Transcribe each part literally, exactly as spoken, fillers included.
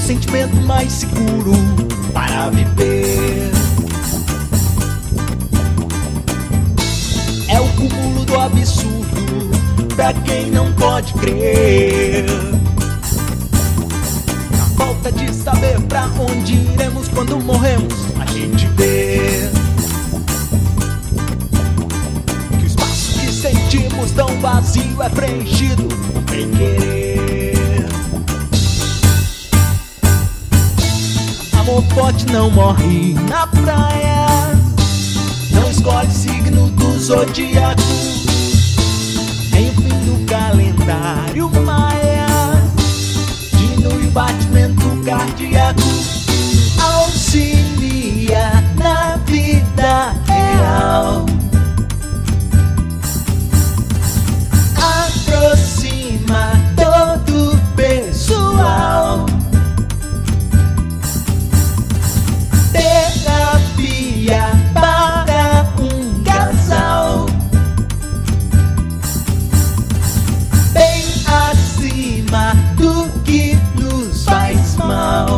sentimento mais seguro para viver. É o cúmulo do absurdo pra quem não pode crer. Na falta de saber pra onde iremos quando morremos, a gente vê que o espaço que sentimos tão vazio é preenchido sem querer. Amor forte não morre na praia, não escolhe signo do zodíaco. Em o fim do calendário maia, diminui o batimento cardíaco. Auxilia na vida real, aproxima todo o pessoal. Terapia para um casal, bem acima do que nos faz mal.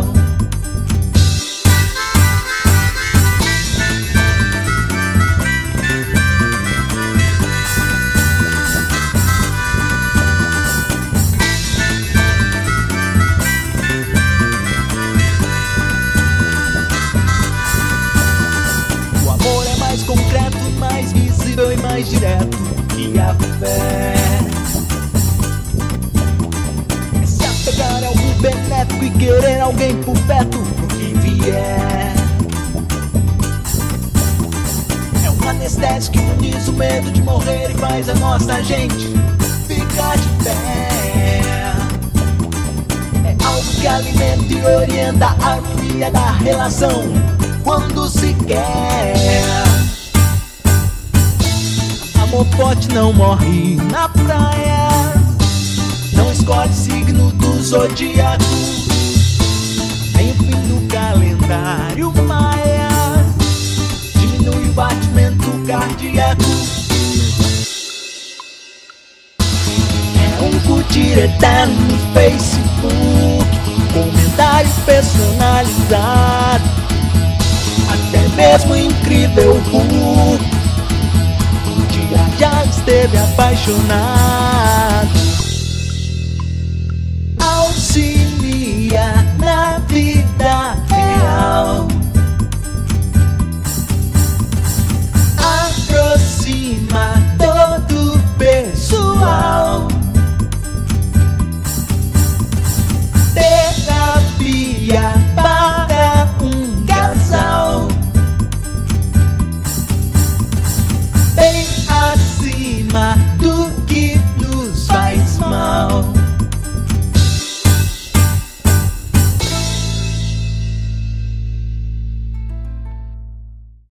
O amor é mais concreto, mais visível e mais direto que a fé. É se apegar a algo benéfico e querer alguém por perto pro que vier. É um anestésico que imuniza o medo de morrer e faz a nossa gente ficar de pé. É algo que alimenta e orienta a harmonia da relação quando se quer. Amor forte não morre na praia, não escolhe signo do zodíaco. Em o fim do calendário maia, diminui o batimento cardíaco. É um curtir eterno no Facebook, comentário personalizado, até mesmo incrível Hulk um dia já esteve apaixonado.